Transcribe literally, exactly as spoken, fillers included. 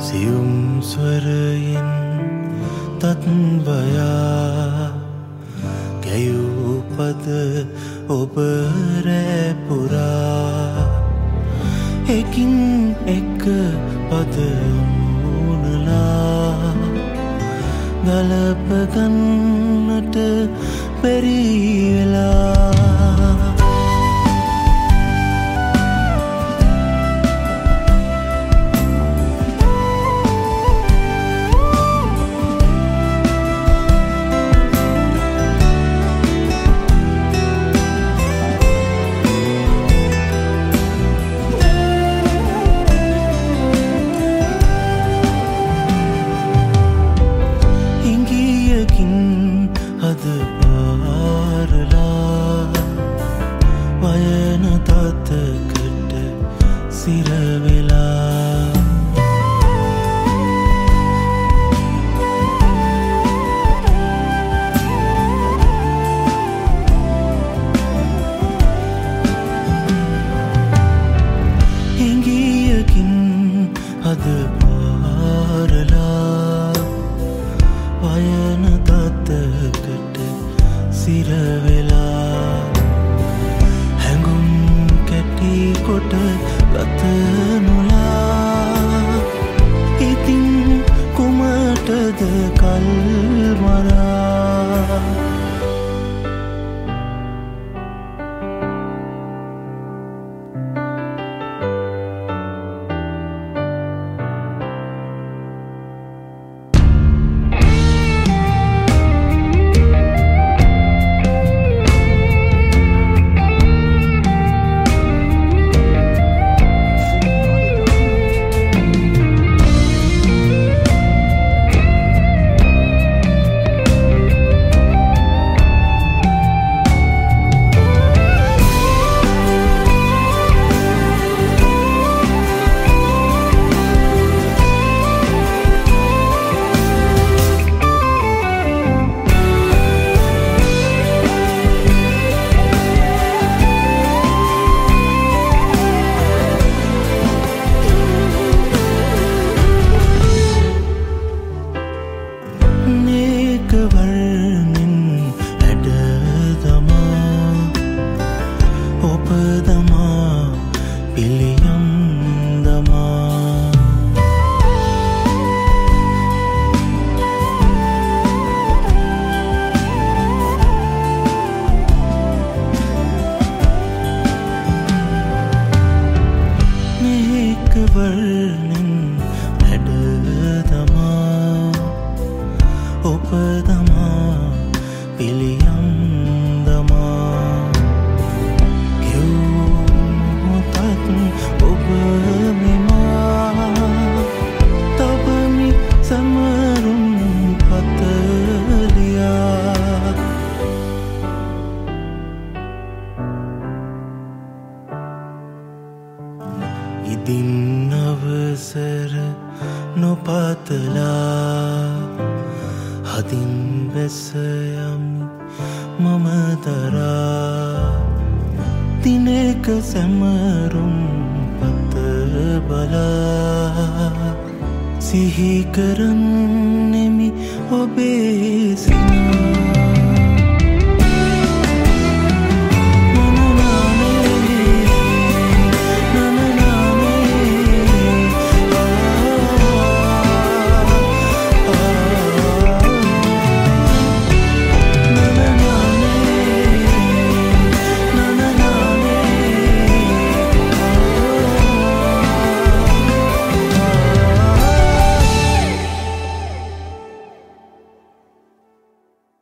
සියුම් ස්වරයෙන් තත්වයා ගැයූ පද ඔබ රැපුරා එකින් එක පද මුණලා ගලපගන්නට බැරි වෙලා වයන තත්කට සිරවෙලා හිඟියකින් අද පාරලා වයන තත්කට සිරවෙලා කොට ගත නොලා ඉතින් කුමටද කල් මරා වර්ණෙන් හැඩ තමා ඔබ තමා පිළියම් දමා යොමුතත් ඔබ මෙමා තබමි සමරුම් පතලියා ඉදින් අවසර නොපතලා හදින් බැස යමි මම දරා දිනක සැමරුම් පත බලා සිහි කරන්නෙමි ඔබේ සිනා